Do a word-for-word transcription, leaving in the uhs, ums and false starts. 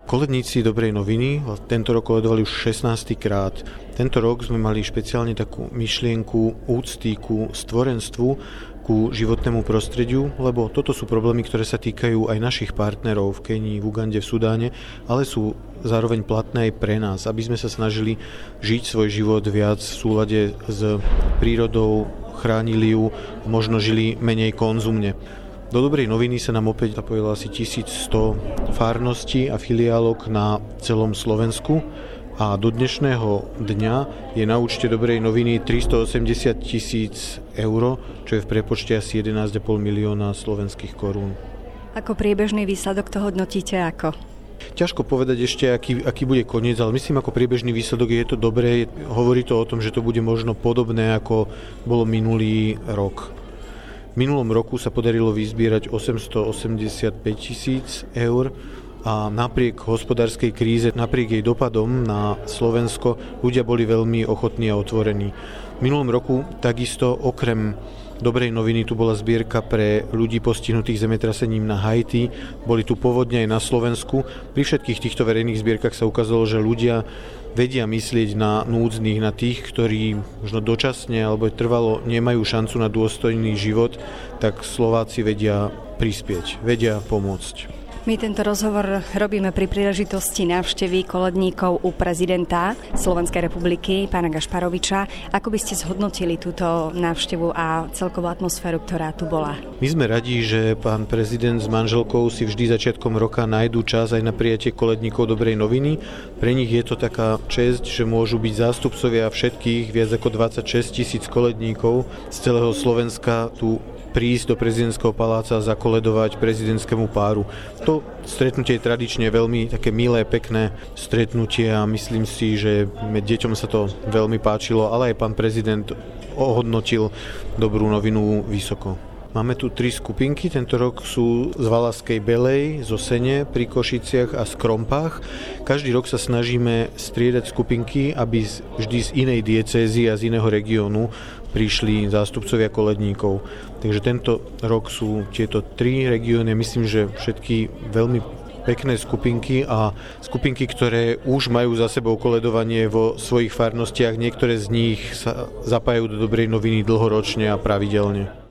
Koledníci Dobrej noviny tento rok koledovali už šestnásty krát. Tento rok sme mali špeciálne takú myšlienku úcty ku stvorenstvu, ku životnému prostrediu, lebo toto sú problémy, ktoré sa týkajú aj našich partnerov v Kenii, v Ugande, v Sudáne, ale sú zároveň platné aj pre nás, aby sme sa snažili žiť svoj život viac v súlade s prírodou, chránili ju, možno žili menej konzumne. Do Dobrej noviny sa nám opäť zapojilo asi tisícsto farností a filiálok na celom Slovensku a do dnešného dňa je na účte Dobrej noviny tristoosemdesiat tisíc eur, čo je v prepočte asi jedenásť celá päť milióna slovenských korún. Ako priebežný výsledok to hodnotíte ako? Ťažko povedať ešte, aký, aký bude koniec, ale myslím, ako priebežný výsledok je to dobré. Hovorí to o tom, že to bude možno podobné, ako bolo minulý rok. V minulom roku sa podarilo vyzbierať osemstoosemdesiatpäť tisíc eur a napriek hospodárskej kríze, napriek jej dopadom na Slovensko, ľudia boli veľmi ochotní a otvorení. V minulom roku takisto okrem Dobrej noviny tu bola zbierka pre ľudí postihnutých zemetrasením na Haiti, boli tu povodne aj na Slovensku. Pri všetkých týchto verejných zbierkach sa ukázalo, že ľudia vedia myslieť na núdznych, na tých, ktorí možno dočasne alebo trvalo nemajú šancu na dôstojný život, tak Slováci vedia prispieť, vedia pomôcť. My tento rozhovor robíme pri príležitosti návštevy koledníkov u prezidenta Slovenskej republiky, pána Gašparoviča. Ako by ste zhodnotili túto návštevu a celkovú atmosféru, ktorá tu bola? My sme radi, že pán prezident s manželkou si vždy začiatkom roka nájdú čas aj na prijatie koledníkov Dobrej noviny. Pre nich je to taká česť, že môžu byť zástupcovia všetkých viac ako dvadsaťšesť tisíc koledníkov z celého Slovenska tu prísť do prezidentského paláca a zakoledovať prezidentskému páru. To stretnutie je tradične veľmi také milé, pekné stretnutie a myslím si, že deťom sa to veľmi páčilo, ale aj pán prezident ohodnotil Dobrú novinu vysoko. Máme tu tri skupinky, tento rok sú z Valaskej Belej, zo Sene, pri Košiciach a z Krompách. Každý rok sa snažíme striedať skupinky, aby vždy z inej diecézy a z iného regiónu prišli zástupcovia koledníkov. Takže tento rok sú tieto tri regióny, myslím, že všetky veľmi pekné skupinky a skupinky, ktoré už majú za sebou koledovanie vo svojich farnostiach. Niektoré z nich sa zapájajú do Dobrej noviny dlhoročne a pravidelne.